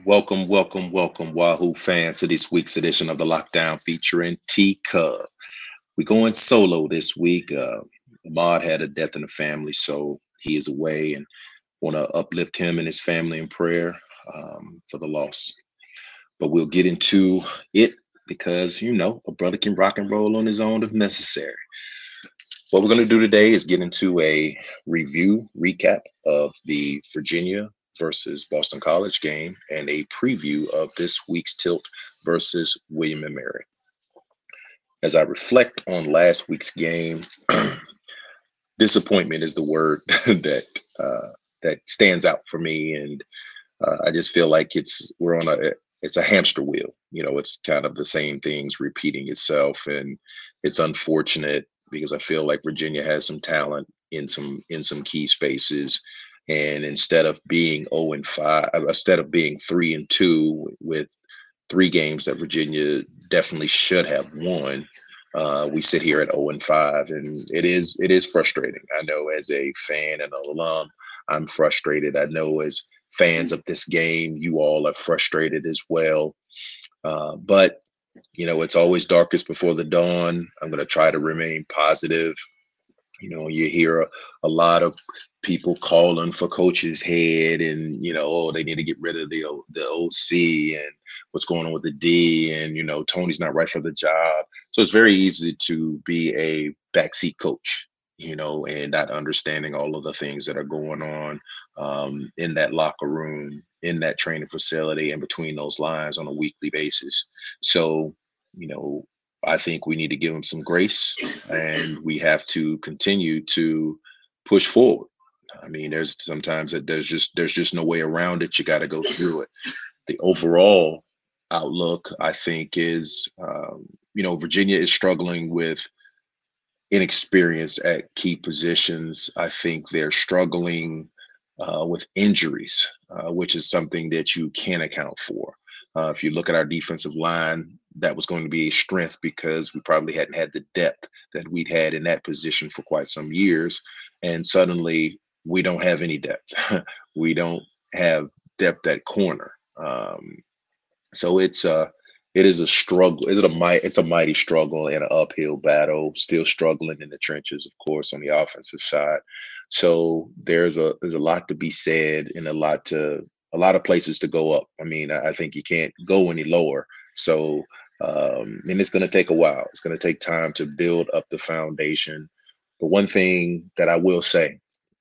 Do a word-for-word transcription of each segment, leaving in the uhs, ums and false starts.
Welcome, welcome, welcome, Wahoo fans, to this week's edition of the Lockdown featuring T Cub. We're going solo this week. Uh, Ahmad had a death in the family, so he is away, and want to uplift him and his family in prayer um, for the loss. But we'll get into it because, you know, a brother can rock and roll on his own if necessary. What we're going to do today is get into a review, recap of the Virginia versus Boston College game and a preview of this week's tilt versus William and Mary. As I reflect on last week's game, disappointment is the word that uh, that stands out for me, and uh, I just feel like it's we're on a it's a hamster wheel. You know, it's kind of the same things repeating itself, and it's unfortunate because I feel like Virginia has some talent in some in some key spaces, and instead of being zero and five, uh, instead of being three and two with three games that Virginia definitely should have won. Uh, we sit here at zero and five, and it is it is frustrating. I know as a fan and an alum, I'm frustrated. I know as fans of this game, you all are frustrated as well. Uh, but you know, it's always darkest before the dawn. I'm going to try to remain positive. You know, you hear a, a lot of people calling for coach's head, and you know, oh, they need to get rid of the O- the O C, and what's going on with the D, and you know, Tony's not right for the job. So it's very easy to be a backseat coach, you know, and not understanding all of the things that are going on um, in that locker room, in that training facility, and between those lines on a weekly basis. So, you know, I think we need to give them some grace, and we have to continue to push forward. I mean, there's sometimes that there's just there's just no way around it. You got to go through it. The overall outlook, I think, is um, you know, Virginia is struggling with inexperience at key positions. I think they're struggling uh, with injuries, uh, which is something that you can account for. Uh, if you look at our defensive line, that was going to be a strength because we probably hadn't had the depth that we'd had in that position for quite some years. And suddenly we don't have any depth. We don't have depth at corner. Um, so it's uh it is a struggle. Is it a might? It's a mighty struggle and an uphill battle. Still struggling in the trenches, of course, on the offensive side. So there's a there's a lot to be said and a lot to a lot of places to go up. I mean, I, I think you can't go any lower. So um, and it's going to take a while. It's going to take time to build up the foundation. But one thing that I will say,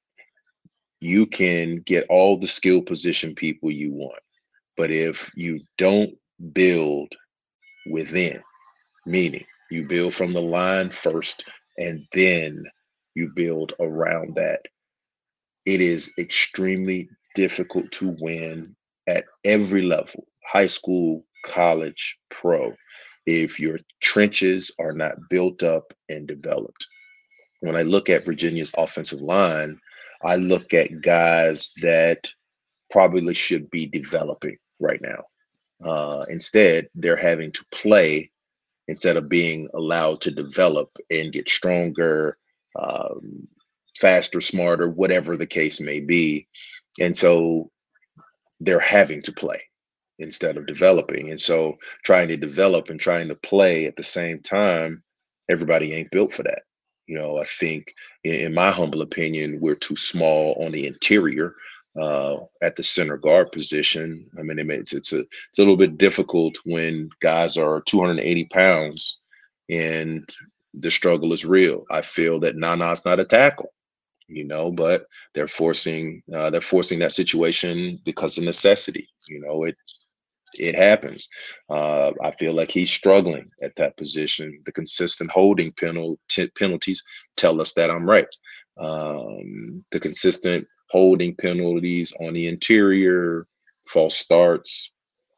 you can get all the skill position people you want, but if you don't build within, meaning you build from the line first and then you build around that. It is extremely difficult to win at every level, high school, college, pro, if your trenches are not built up and developed. When I look at Virginia's offensive line, I look at guys that probably should be developing right now. Uh, instead, they're having to play instead of being allowed to develop and get stronger, um, faster, smarter, whatever the case may be. And so they're having to play instead of developing. And so trying to develop and trying to play at the same time, everybody ain't built for that. You know, I think, in, in my humble opinion, we're too small on the interior uh, at the center guard position. I mean, it makes it's a it's a little bit difficult when guys are two hundred eighty pounds and the struggle is real. I feel that Nana's not a tackle, you know, but they're forcing uh, they're forcing that situation because of necessity. You know, it it happens. Uh, I feel like he's struggling at that position. The consistent holding penalty, penalties tell us that I'm right. Um, the consistent holding penalties on the interior, false starts,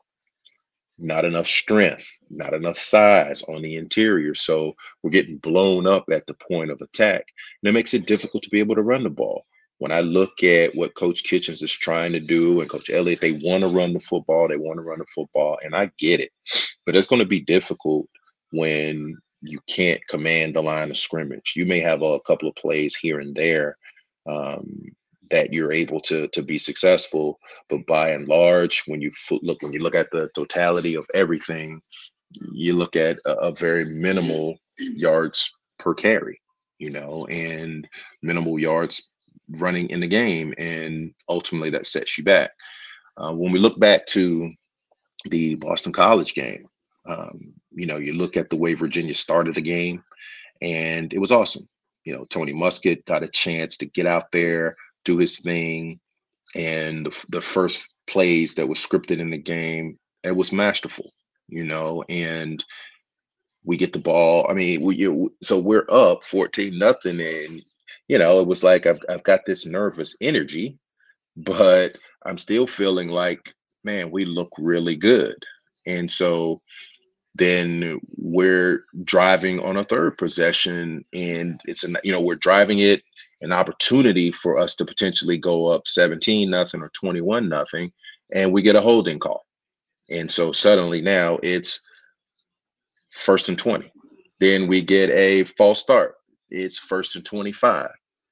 not enough strength, not enough size on the interior. So we're getting blown up at the point of attack. And it makes it difficult to be able to run the ball. When I look at what Coach Kitchens is trying to do and Coach Elliott, they want to run the football, they want to run the football, and I get it. But it's going to be difficult when you can't command the line of scrimmage. You may have a couple of plays here and there, um, that you're able to to be successful. But by and large, when you fo- look when you look at the totality of everything, you look at a, a very minimal yards per carry, you know, and minimal yards running in the game, and ultimately that sets you back. Uh, when we look back to the Boston College game, um, you know, you look at the way Virginia started the game, and it was awesome. You know, Tony Muskett got a chance to get out there, do his thing, and the, the first plays that was scripted in the game, it was masterful. You know, and we get the ball. I mean, we you, so we're up fourteen nothing, and you know, it was like I've I've got this nervous energy, but I'm still feeling like, man, we look really good. And so then we're driving on a third possession, and it's an you know we're driving it, an opportunity for us to potentially go up seventeen nothing or twenty-one nothing, and we get a holding call. And so suddenly now it's first and twenty. Then we get a false start. It's first and twenty-five.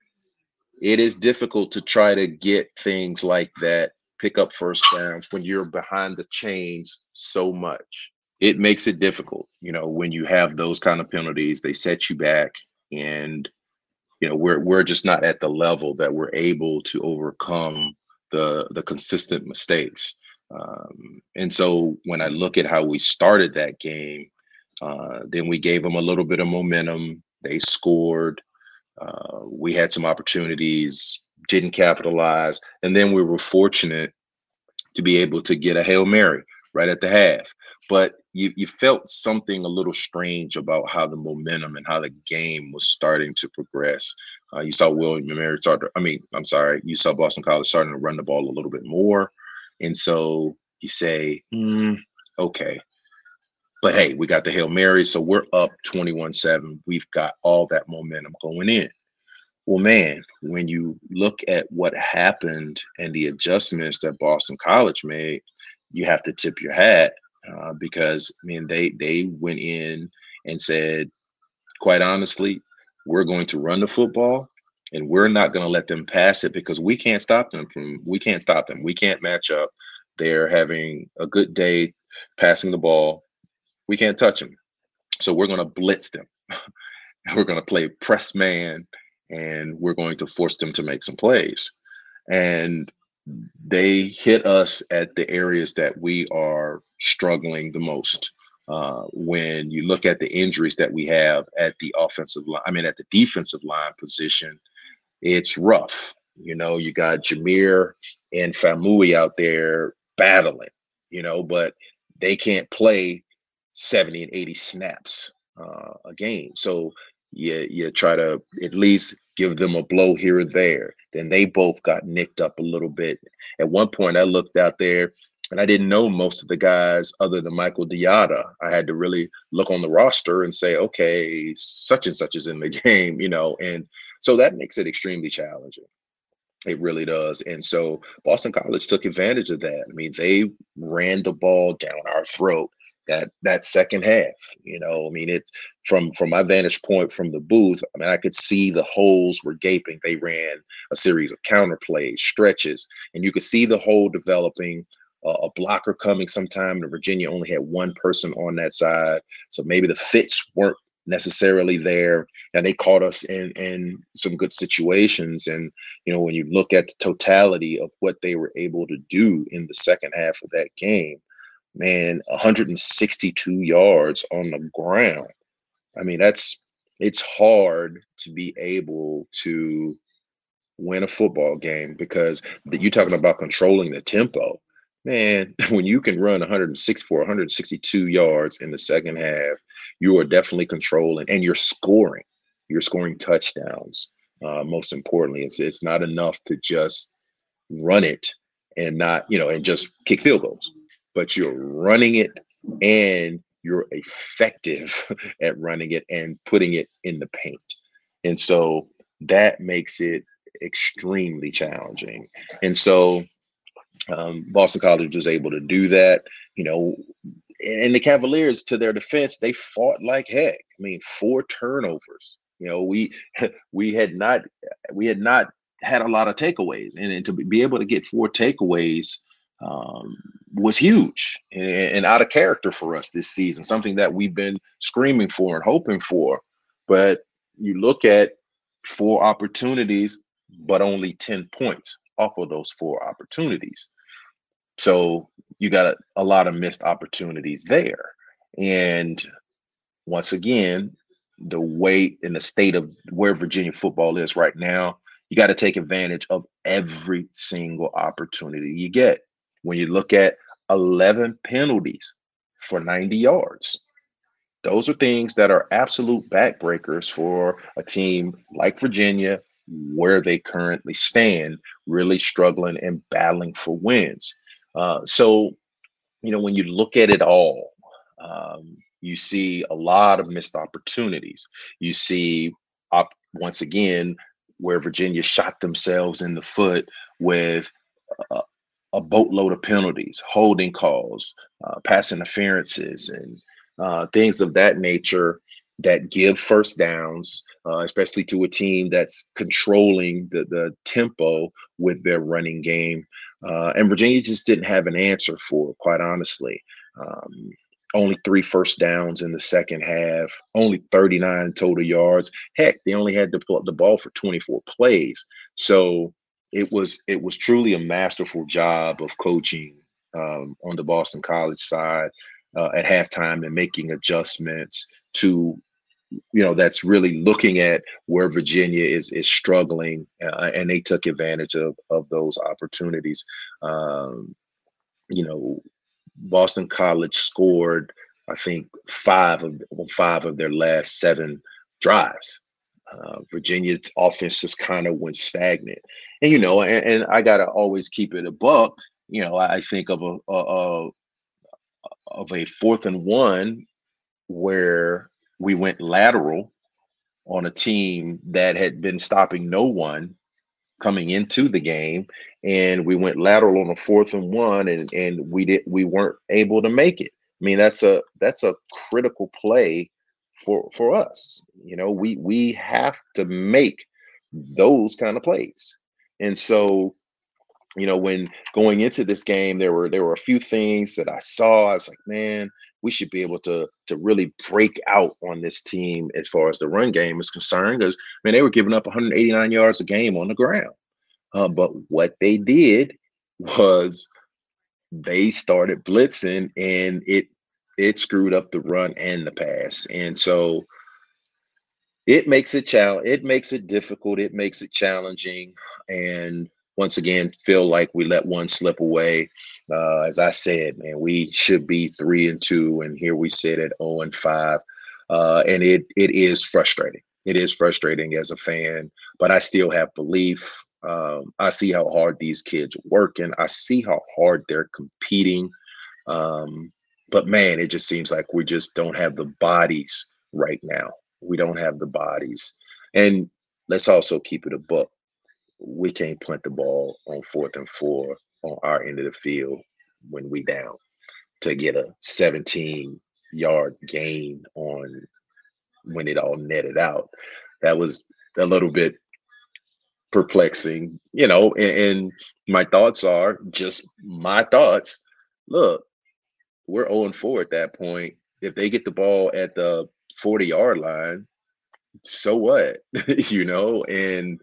It is difficult to try to get things like that, pick up first downs when you're behind the chains so much. It makes it difficult, you know, when you have those kind of penalties, they set you back, and you know, we're we're just not at the level that we're able to overcome the the consistent mistakes. Um, and so when I look at how we started that game, uh, then we gave them a little bit of momentum. They scored. Uh, we had some opportunities, didn't capitalize, and then we were fortunate to be able to get a Hail Mary right at the half. But you you felt something a little strange about how the momentum and how the game was starting to progress. Uh, you saw William and Mary start. To, I mean, I'm sorry, you saw Boston College starting to run the ball a little bit more, and so you say, mm, okay. But hey, we got the Hail Mary, so we're up twenty-one seven. We've got all that momentum going in. Well, man, when you look at what happened and the adjustments that Boston College made, you have to tip your hat, uh, because I mean they they went in and said, quite honestly, we're going to run the football, and we're not going to let them pass it because we can't stop them from we can't stop them. We can't match up. They're having a good day passing the ball. We can't touch them. So we're going to blitz them. We're going to play press man, and we're going to force them to make some plays. And they hit us at the areas that we are struggling the most. Uh, when you look at the injuries that we have at the offensive line, I mean, at the defensive line position, it's rough. You know, you got Jameer and Famui out there battling, you know, but they can't play seventy and eighty snaps uh, a game. So you, you try to at least give them a blow here or there. Then they both got nicked up a little bit. At one point, I looked out there and I didn't know most of the guys other than Michael Diata. I had to really look on the roster and say, okay, such and such is in the game, you know, and so that makes it extremely challenging. It really does. And so Boston College took advantage of that. I mean, they ran the ball down our throat that that second half. You know, I mean, it's from from my vantage point from the booth, I mean, I could see the holes were gaping. They ran a series of counter plays, stretches, and you could see the hole developing. Uh, a blocker coming sometime, and Virginia only had one person on that side. So maybe the fits weren't necessarily there, and they caught us in in some good situations. And you know, when you look at the totality of what they were able to do in the second half of that game, man, one hundred sixty-two yards on the ground. I mean, that's it's hard to be able to win a football game because you're talking about controlling the tempo. Man, when you can run one hundred six for one hundred sixty-two yards in the second half, you are definitely controlling and you're scoring. You're scoring touchdowns. Uh, most importantly, it's it's not enough to just run it and not, you know, and just kick field goals, but you're running it and you're effective at running it and putting it in the paint. And so that makes it extremely challenging. And so um, Boston College was able to do that. You know, and the Cavaliers, to their defense, they fought like heck. I mean, four turnovers. You know, we we had not we had not had a lot of takeaways, and, and to be able to get four takeaways um, was huge and, and out of character for us this season. Something that we've been screaming for and hoping for, but you look at four opportunities, but only ten points off of those four opportunities. So you got a, a lot of missed opportunities there. And once again, the way in the state of where Virginia football is right now, you got to take advantage of every single opportunity you get. When you look at eleven penalties for ninety yards, those are things that are absolute backbreakers for a team like Virginia, where they currently stand, really struggling and battling for wins. Uh, so, you know, when you look at it all, um, you see a lot of missed opportunities. You see, op- once again, where Virginia shot themselves in the foot with a, a boatload of penalties, holding calls, uh, pass interferences, and uh, things of that nature that give first downs, uh, especially to a team that's controlling the, the tempo with their running game. Uh, and Virginia just didn't have an answer for it, quite honestly. Um, only three first downs in the second half, only thirty-nine total yards. Heck, they only had to pull up the ball for twenty-four plays. So it was it was truly a masterful job of coaching um, on the Boston College side uh, at halftime and making adjustments to, you know, that's really looking at where Virginia is is struggling, uh, and they took advantage of of those opportunities. Um, you know, Boston College scored, I think, five of five of their last seven drives. Uh, Virginia's offense just kind of went stagnant, and you know, and, and I gotta always keep it a buck. You know, I think of a, a, a of a fourth and one where we went lateral on a team that had been stopping no one coming into the game, and we went lateral on a fourth and one, and and we did we weren't able to make it. I mean, that's a that's a critical play for for us. You know, we we have to make those kind of plays. And so, you know, when going into this game, there were there were a few things that I saw. I was like, man, we should be able to to really break out on this team as far as the run game is concerned. Because, man, they were giving up one hundred eighty-nine yards a game on the ground. Uh, but what they did was they started blitzing, and it it screwed up the run and the pass. And so it makes it challenge it makes it difficult, it makes it challenging. And once again, feel like we let one slip away. Uh, as I said, man, we should be three and two, and here we sit at oh and five. Uh, and it it is frustrating. It is frustrating as a fan, but I still have belief. Um, I see how hard these kids are working. I see how hard they're competing. Um, but man, it just seems like we just don't have the bodies right now. We don't have the bodies. And let's also keep it a buck. We can't punt the ball on fourth and four on our end of the field when we down to get a seventeen yard gain on when it all netted out. That was a little bit perplexing, you know, and, and my thoughts are just my thoughts. Look, we're oh and four at that point. If they get the ball at the forty yard line, so what? you know, and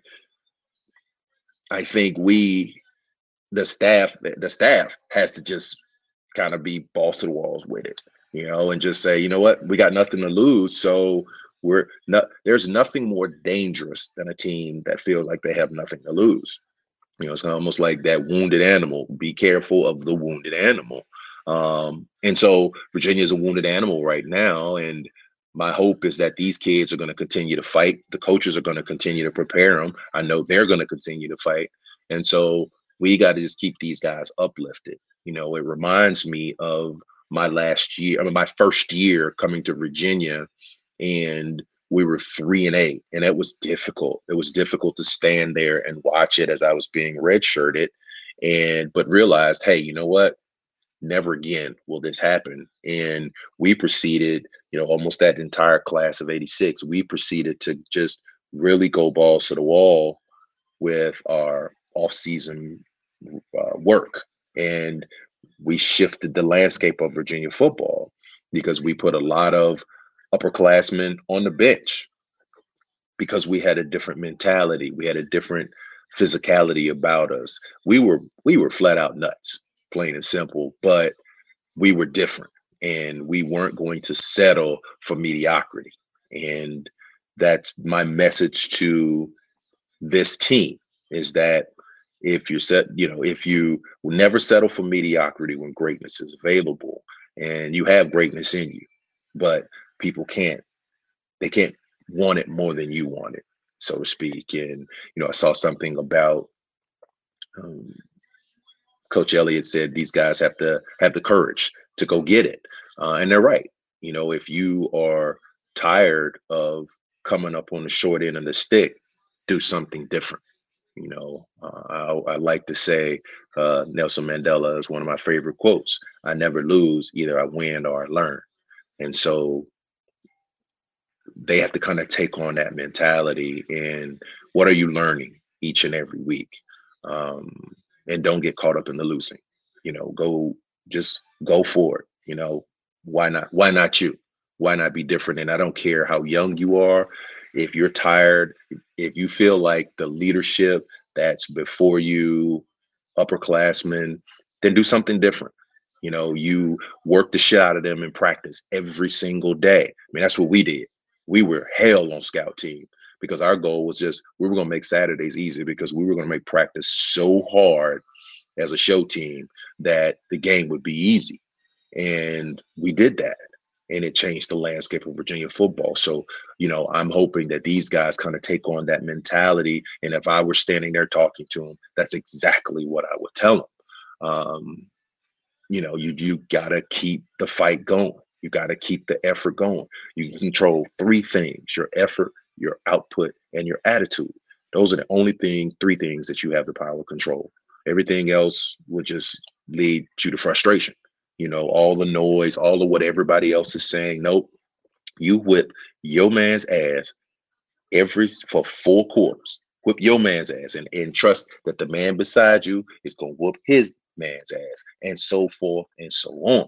I think we, the staff, the staff has to just kind of be balls to the walls with it, you know, and just say, you know what, we got nothing to lose. So we're not, there's nothing more dangerous than a team that feels like they have nothing to lose. You know, it's almost like that wounded animal. Be careful of the wounded animal. Um, and so Virginia is a wounded animal right now. And my hope is that these kids are going to continue to fight. The coaches are going to continue to prepare them. I know they're going to continue to fight. And so we got to just keep these guys uplifted. You know, it reminds me of my last year, I mean, my first year coming to Virginia, and we were three and eight, and it was difficult. It was difficult to stand there and watch it as I was being redshirted, and but realized, hey, you know what? Never again will this happen. And we proceeded, you know, almost that entire class of eighty-six, we proceeded to just really go balls to the wall with our off-season uh, work, and we shifted the landscape of Virginia football because we put a lot of upperclassmen on the bench because we had a different mentality. We had a different physicality about us. We were we were flat out nuts, plain and simple, but we were different and we weren't going to settle for mediocrity. And that's my message to this team is that if you're set, you know, if you will never settle for mediocrity when greatness is available and you have greatness in you, but people can't, they can't want it more than you want it, so to speak. And, you know, I saw something about um, Coach Elliott said these guys have to have the courage to go get it. Uh, and they're right. You know, if you are tired of coming up on the short end of the stick, do something different. You know, uh, I, I like to say uh, Nelson Mandela is one of my favorite quotes. I never lose, either I win or I learn. And so they have to kind of take on that mentality. And what are you learning each and every week? Um, and don't get caught up in the losing. You know, go just go for it. You know, why not? Why not you? Why not be different? And I don't care how young you are. If you're tired, if you feel like the leadership that's before you, upperclassmen, then do something different. You know, you work the shit out of them in practice every single day. I mean, that's what we did. We were hell on scout team because our goal was just we were going to make Saturdays easy because we were going to make practice so hard as a show team that the game would be easy. And we did that. And it changed the landscape of Virginia football. So, you know, I'm hoping that these guys kind of take on that mentality. And if I were standing there talking to them, that's exactly what I would tell them. Um, you know, you you gotta keep the fight going. You gotta keep the effort going. You can control three things: your effort, your output, and your attitude. Those are the only thing, three things that you have the power to control. Everything else would just lead you to frustration. You know, all the noise, all of what everybody else is saying. Nope. You whip your man's ass every for four quarters. Whip your man's ass and, and trust that the man beside you is gonna whoop his man's ass, and so forth and so on.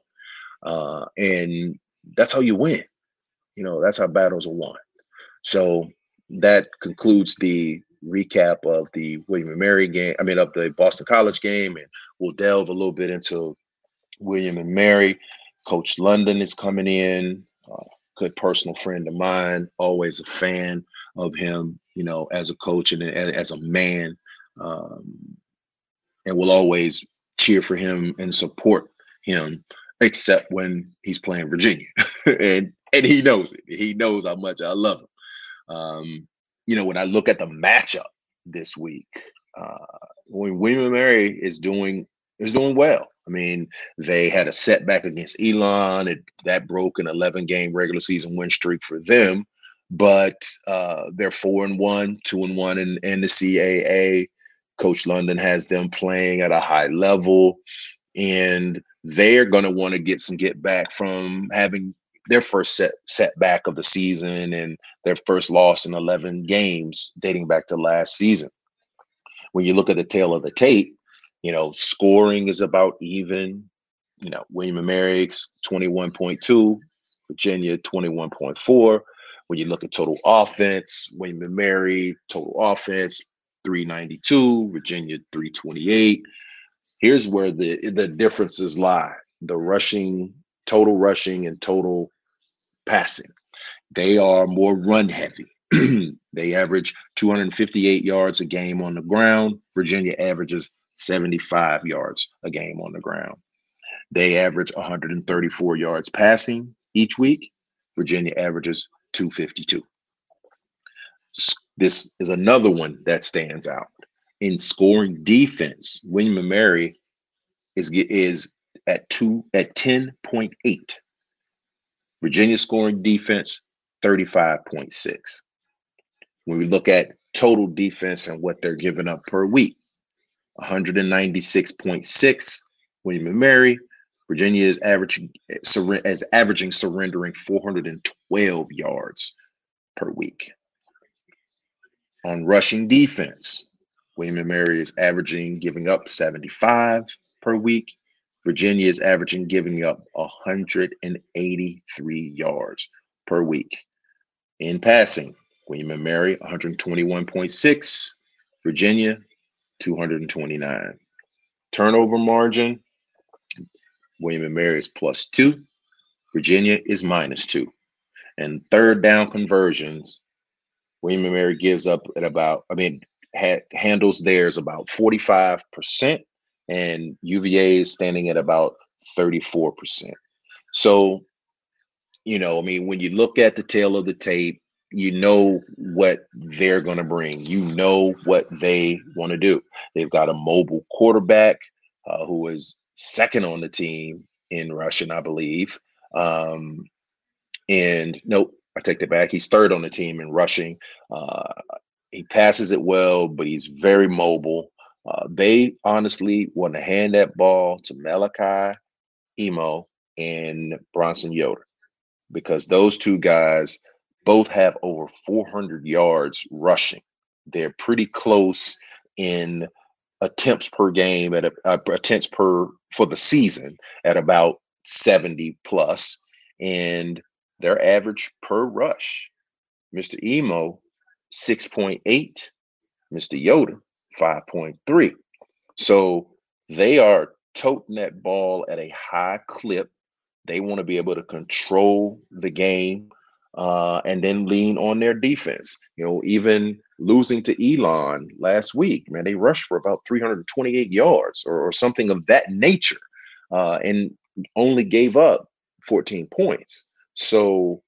Uh, and that's how you win. You know, that's how battles are won. So that concludes the recap of the William and Mary game. I mean, of the Boston College game, and we'll delve a little bit into William and Mary. Coach London is coming in. Uh, good personal friend of mine. Always a fan of him. You know, as a coach and as a man, um, and will always cheer for him and support him, except when he's playing Virginia, and and he knows it. He knows how much I love him. Um, you know, when I look at the matchup this week, uh, when William and Mary is doing is doing well. I mean, they had a setback against Elon. It, that broke an eleven game regular season win streak for them, but uh, they're four and one, two and one in, in the C A A. Coach London has them playing at a high level, and they're going to want to get some get back from having their first set setback of the season and their first loss in eleven games dating back to last season. When you look at the tail of the tape, you know, scoring is about even. You know, William and Mary's twenty-one point two, Virginia twenty-one point four. When you look at total offense, William and Mary total offense three ninety-two, Virginia three twenty-eight. Here's where the the differences lie: the rushing, total rushing, and total passing. They are more run heavy. They average two hundred fifty-eight yards a game on the ground. Virginia averages seventy-five yards a game on the ground. They average one hundred thirty-four yards passing each week. Virginia averages two fifty-two. This is another one that stands out. In scoring defense, William and Mary is, is at two at ten point eight. Virginia scoring defense, thirty-five point six. When we look at total defense and what they're giving up per week, one hundred ninety-six point six, William and Mary. Virginia is averaging as averaging surrendering four hundred twelve yards per week. On rushing defense, William and Mary is averaging giving up seventy-five per week. Virginia is averaging giving up one hundred eighty-three yards per week. In passing, William and Mary one hundred twenty-one point six, Virginia two hundred twenty-nine. Turnover margin, William and Mary is plus two, Virginia is minus two. And third down conversions, William and Mary gives up at about, I mean, ha- handles theirs about forty-five percent, and U V A is standing at about thirty-four percent. So, you know, I mean, when you look at the tail of the tape, you know what they're going to bring. You know what they want to do. They've got a mobile quarterback uh, who is second on the team in rushing, I believe. Um, and nope, I take that back. He's third on the team in rushing. Uh, he passes it well, but he's very mobile. Uh, they honestly want to hand that ball to Malachi Emo and Bronson Yoder, because those two guys both have over four hundred yards rushing. They're pretty close in attempts per game at a, uh, attempts per for the season at about seventy plus, and their average per rush, Mister Emo six point eight, Mister Yoder five point three. So they are toting that ball at a high clip. They want to be able to control the game uh, and then lean on their defense. You know, even losing to Elon last week, man, they rushed for about three hundred twenty-eight yards or, or something of that nature, uh, and only gave up fourteen points. So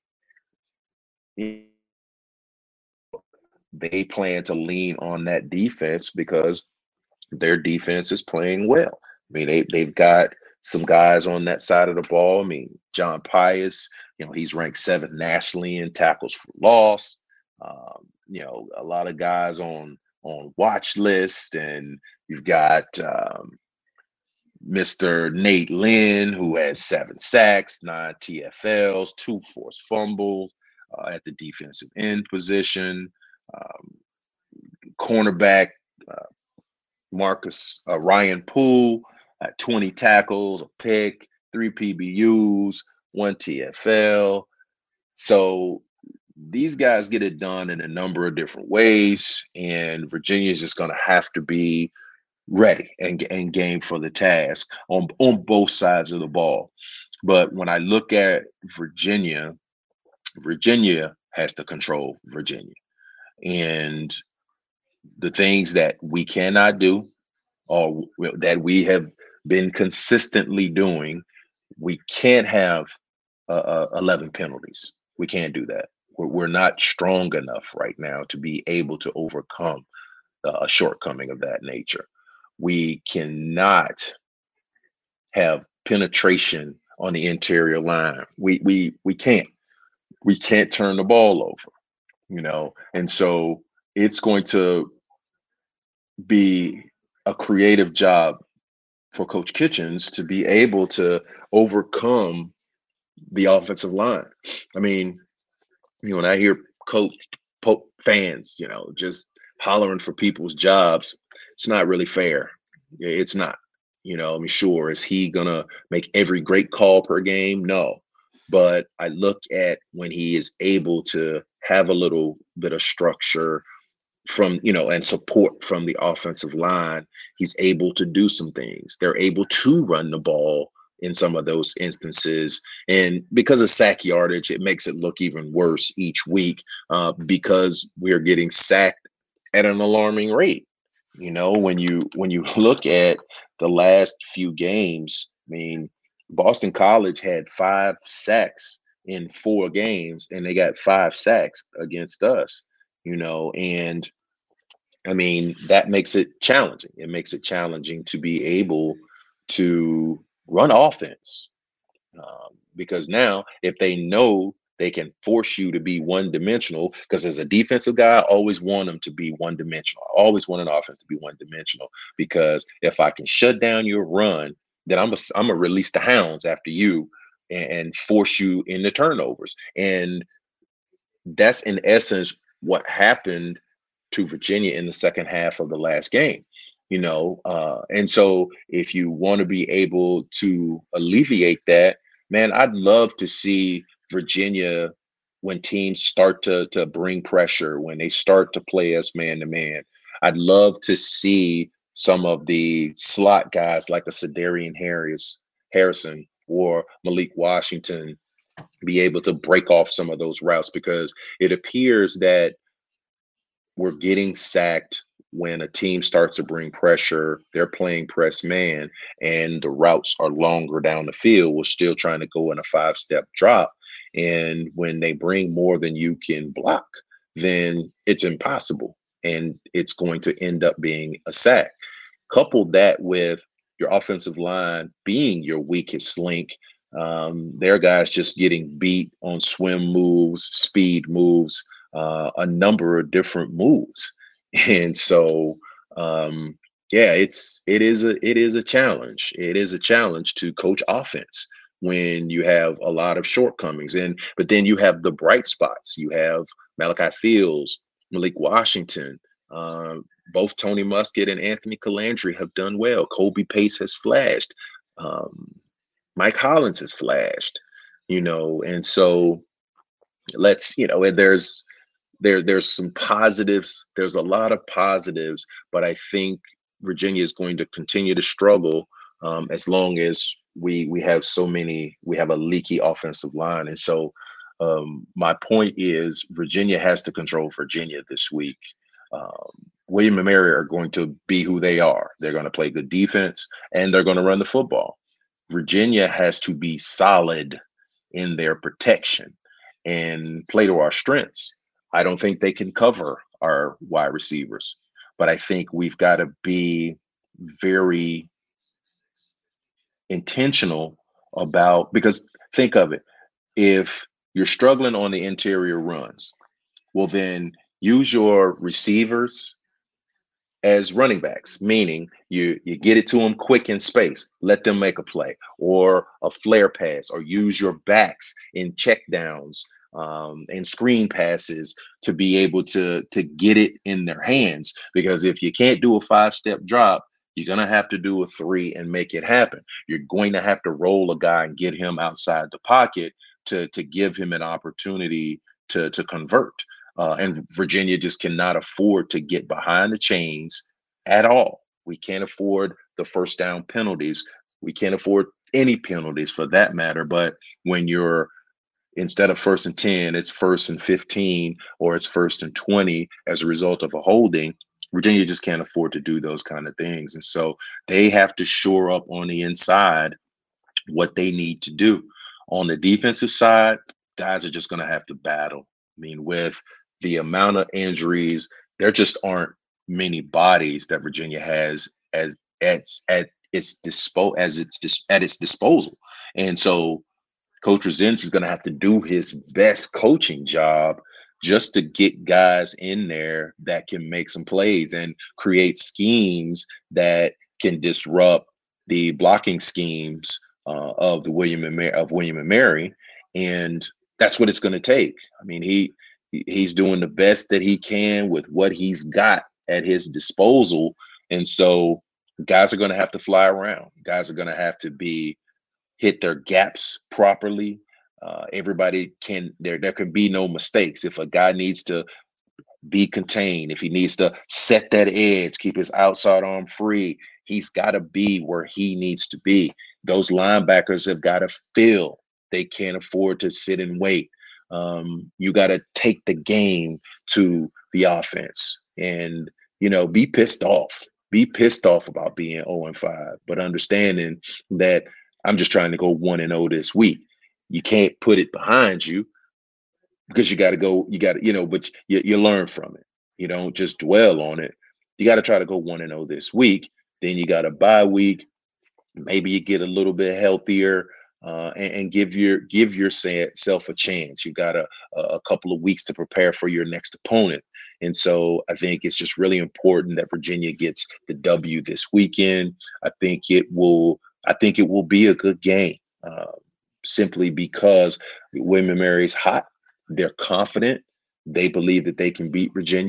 they plan to lean on that defense because their defense is playing well. I mean, they they've got some guys on that side of the ball. I mean, John Pius, you know, he's ranked seventh nationally in tackles for loss. Um, you know, a lot of guys on on watch list, and you've got um, Mister Nate Lynn, who has seven sacks, nine T F Ls, two forced fumbles uh, at the defensive end position. Um, cornerback uh, Marcus uh, Ryan Poole at twenty tackles, a pick, three P B Us, one T F L. So these guys get it done in a number of different ways, and Virginia is just going to have to be ready and, and game for the task on, on both sides of the ball. But when I look at Virginia, Virginia has to control Virginia. And the things that we cannot do, or that we have been consistently doing, we can't have uh, uh, eleven penalties. We can't do that. We're, we're not strong enough right now to be able to overcome uh, a shortcoming of that nature. We cannot have penetration on the interior line. We we we can't. We can't turn the ball over, you know. And so it's going to be a creative job for Coach Kitchens to be able to overcome the offensive line. I mean, you know, when I hear Coach Pope fans, you know, just hollering for people's jobs, it's not really fair. It's not. You know, I mean, sure, is he gonna make every great call per game? No. But I look at when he is able to have a little bit of structure from, you know, and support from the offensive line, he's able to do some things. They're able to run the ball in some of those instances. And because of sack yardage, it makes it look even worse each week uh, because we're getting sacked at an alarming rate. You know, when you when you look at the last few games, I mean, Boston College had five sacks in four games, and they got five sacks against us, you know, and I mean, that makes it challenging. It makes it challenging to be able to run offense um, because now if they know they can force you to be one dimensional, because as a defensive guy, I always want them to be one dimensional. I always want an offense to be one dimensional because if I can shut down your run, then I'm a, I'm gonna release the hounds after you and, and force you into turnovers. And that's in essence what happened to Virginia in the second half of the last game. You know, uh, and so if you want to be able to alleviate that, man, I'd love to see Virginia when teams start to to bring pressure, when they start to play us man to man. I'd love to see some of the slot guys like a Sedarian Harris, Harrison or Malik Washington be able to break off some of those routes because it appears that we're getting sacked when a team starts to bring pressure. They're playing press man, and the routes are longer down the field. We're still trying to go in a five step drop. And when they bring more than you can block, then it's impossible. And it's going to end up being a sack. Couple that with your offensive line being your weakest link. Um, their guys just getting beat on swim moves, speed moves, uh, a number of different moves. And so, um, yeah, it's it is a it is a challenge. It is a challenge to coach offense when you have a lot of shortcomings. And but then you have the bright spots. You have Malachi Fields, Malik Washington. Uh, both Tony Muskett and Anthony Calandri have done well. Kobe Pace has flashed. Um, Mike Hollins has flashed. You know, and so let's you know, and there's there there's some positives. There's a lot of positives, but I think Virginia is going to continue to struggle um, as long as we we have so many. We have a leaky offensive line, and so um, my point is Virginia has to control Virginia this week. Um, William and Mary are going to be who they are. They're going to play good defense and they're going to run the football. Virginia has to be solid in their protection and play to our strengths. I don't think they can cover our wide receivers, but I think we've got to be very intentional about because think of it. If you're struggling on the interior runs, well, then use your receivers as running backs, meaning you you get it to them quick in space, let them make a play or a flare pass, or use your backs in check downs um, and screen passes to be able to to get it in their hands. Because if you can't do a five step drop, you're gonna have to do a three and make it happen. You're going to have to roll a guy and get him outside the pocket to to give him an opportunity to to convert. Uh, and Virginia just cannot afford to get behind the chains at all. We can't afford the first down penalties. We can't afford any penalties for that matter. But when you're instead of first and ten, it's first and fifteen or it's first and twenty as a result of a holding, Virginia just can't afford to do those kind of things. And so they have to shore up on the inside what they need to do. On the defensive side, guys are just going to have to battle. I mean, with the amount of injuries, there just aren't many bodies that Virginia has as at at its dispo as its dis, at its disposal, and so Coach Rosens is going to have to do his best coaching job just to get guys in there that can make some plays and create schemes that can disrupt the blocking schemes uh, of the William and Mary, of William and Mary, and that's what it's going to take. I mean, he he's doing the best that he can with what he's got at his disposal. And so guys are going to have to fly around. Guys are going to have to be hit their gaps properly. Uh, everybody can there there can be no mistakes. If a guy needs to be contained, if he needs to set that edge, keep his outside arm free, he's got to be where he needs to be. Those linebackers have got to feel they can't afford to sit and wait. Um, you got to take the game to the offense and, you know, be pissed off. Be pissed off about being oh and five, but understanding that I'm just trying to go one and oh this week. You can't put it behind you because you got to go, you got to, you know, but you, you learn from it. You don't just dwell on it. You got to try to go one and oh this week. Then you got a bye week. Maybe you get a little bit healthier. Uh, and, and give your give yourself a chance. You got a a couple of weeks to prepare for your next opponent, and so I think it's just really important that Virginia gets the W this weekend. I think it will. I think it will be a good game, uh, simply because William and Mary's hot. They're confident. They believe that they can beat Virginia,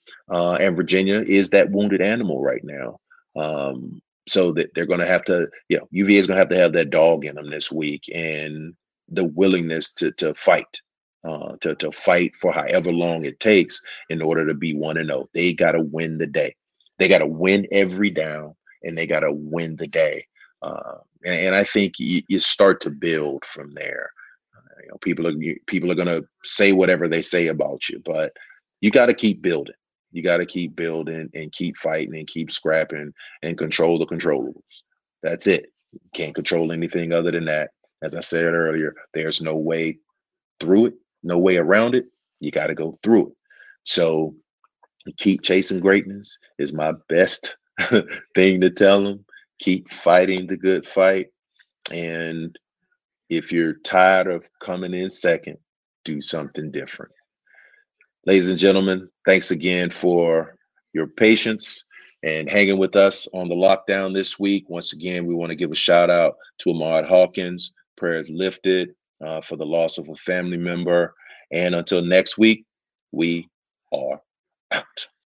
Uh, and Virginia is that wounded animal right now. Um, so that they're going to have to, you know, U V A is going to have to have that dog in them this week and the willingness to to fight, uh, to to fight for however long it takes in order to be one and zero. They got to win the day. They got to win every down, and they got to win the day. Uh, and, and I think you, you start to build from there. You know, people are people are going to say whatever they say about you, but you got to keep building. You got to keep building and keep fighting and keep scrapping and control the controllables. That's it. You can't control anything other than that. As I said earlier, there's no way through it, no way around it. You got to go through it. So keep chasing greatness is my best thing to tell them. Keep fighting the good fight. And if you're tired of coming in second, do something different. Ladies and gentlemen, thanks again for your patience and hanging with us on the lockdown this week. Once again, we want to give a shout out to Ahmad Hawkins. Prayers lifted uh, for the loss of a family member. And until next week, we are out.